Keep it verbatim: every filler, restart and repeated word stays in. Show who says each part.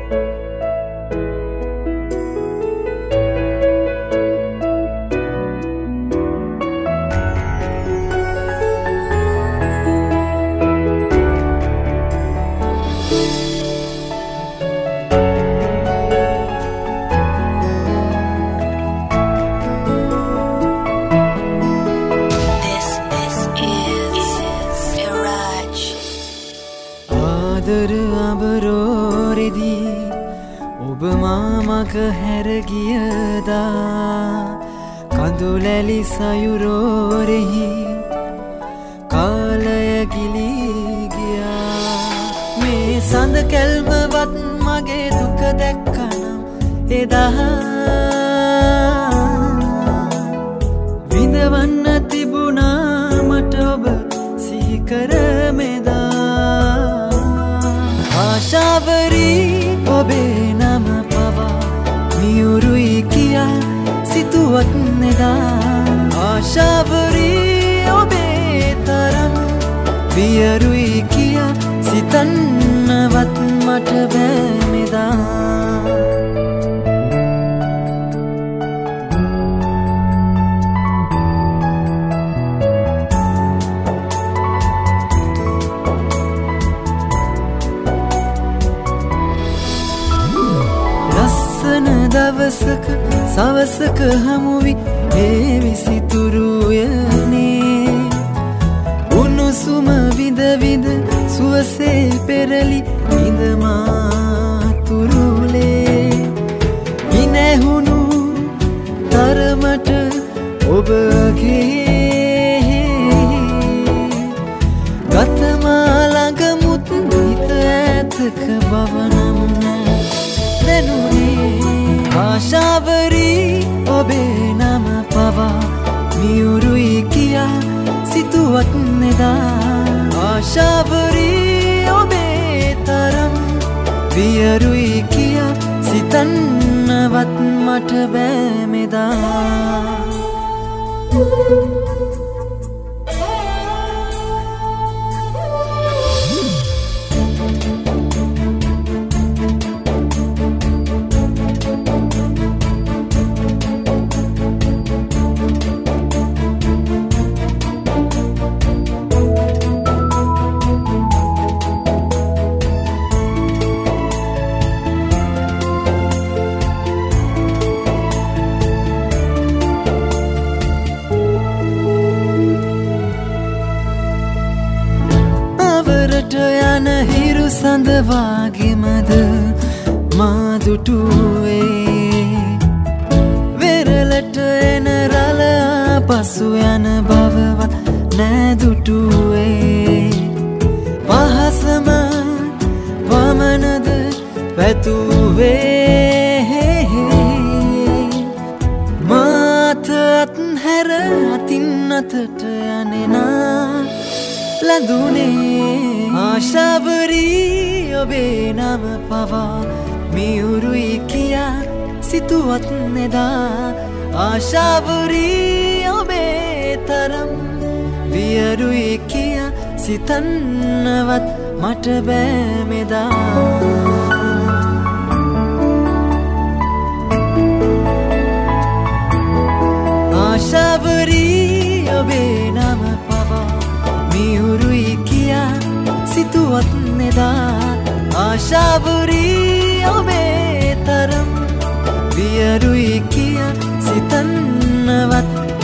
Speaker 1: ආදර අබරෝරෙදී ඔබ මාමක හැර ගියදා කඳුලැලි සයුරෝරෙහි කාලය ගිලී ගියා මේ සඳ කැල්මවත් මගේ දුක දැක්කනම් එදා විඳවන්න තිබුණා මට ඔබ සිහි කර මෙදා ආශාවරී ඔබේ නම පවා මියුරුයි කියා සිතුවත් නෙදා ආශාවරී ඔබේ තරම් වියරුයි කියා සිතන්නවත් මට බෑ මෙදා දවසක සවසක හමුවි ඒ විසිතුරුයනේ උණුසුම විඳ විඳ සුවසේ පෙරලි විඳමාතුරුලේ ඉනැහුණු තරමට ඔබගේ ගතමාළඟමුත් හිත ඇතක බවනම් දැනුනේ ආශාවරී ඔබේ නම පවා මියුරුයි කියා සිතුවත් නෙදා ආශාවරී ඔබේ තරම් වියරුයි කියා සිතන්නවත් මට බෑ මෙදා යන හිරු සඳ වාගෙමද මා දුටුවේ වෙරළට එන රළ පසු යන බවවත් නැදුටුවේ පහසම වමනද පැතුවේ මාත අත්හැර අතින් අතට යනෙනා ලැබුණේ ආශාවරී ඔබේ නම පවා මියුරුයි කියා සිතුවත් නෙදා ආශාවරී ඔබේ තරම් වියරුයි කියා සිතන්නවත් මට බෑ මෙදා ආශාවරී ඔබේ නම පවා මියුරුයි කියා සිතුවත් නෙදා ආශාවරී ඔබේ තරම් වියරුයි කියා සිතන්නවත්